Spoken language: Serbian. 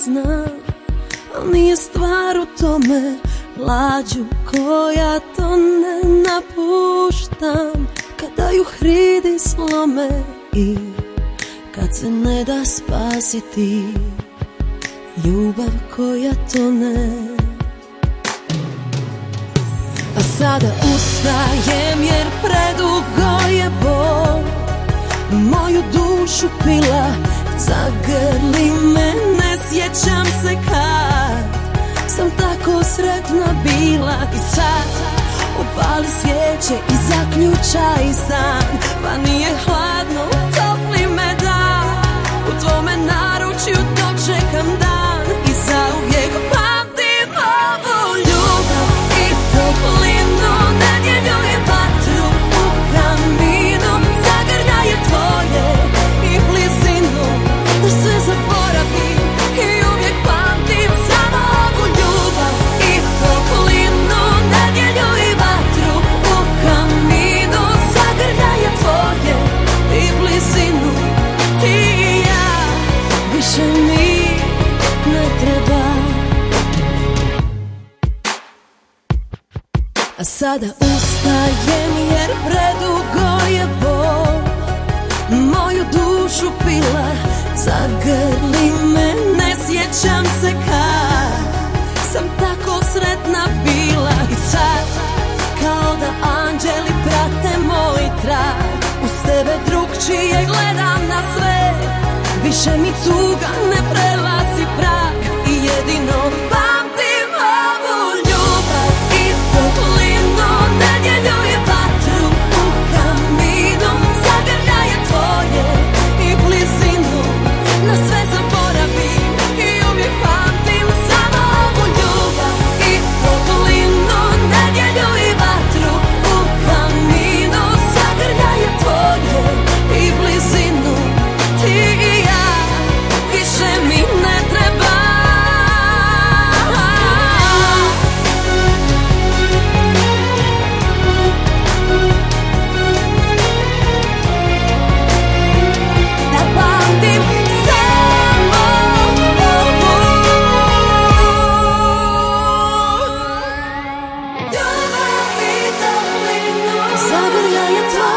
znam, al nije stvar u tome, lađu koja to ne napuštam. Kada ju hridi slome i kad se ne da spasiti, ljubav koja tone. A sada ustajem jer predugo je bol moju dušu pila. Zagrli me, ne sjećam se kad sam tako sretna bila. I sad upali svijeće i zaključaj san, pa nije hladno, topli me dan. U tvome naručju dočekam dan i zauvijek pamtim ovu ljubav i toplinu, nedjelju i vatru u kaminu, zagrljaje tvoje i blizinu, da sve zaboravim i uvijek pamtim samo ovu ljubav i toplinu, nedjelju i vatru u kaminu, zagrljaje tvoje i blizinu. Ti i ja, više mi ne treba. A sada ustajem jer predugo je bol moju dušu pila. Zagrli me, ne sjećam se kad sam tako sretna bila. I sad kao da anđeli prate moj trag, uz tebe drugčije gledam na sve. Više mi tuga ne prelazi prag i jedino pamtim ovu ljubav i toplinu, nedjelju i vatru u kaminu, zagrljaje tvoje i blizinu, na sve zaboravim i uvijek pamtim samo ovu ljubav i toplinu, nedjelju i vatru u kaminu, zagrljaje tvoje i blizinu. Ti i ja, više mi ne treba. Da pamtim samo ovu ljubav i toplinu, zagrljaje tvoje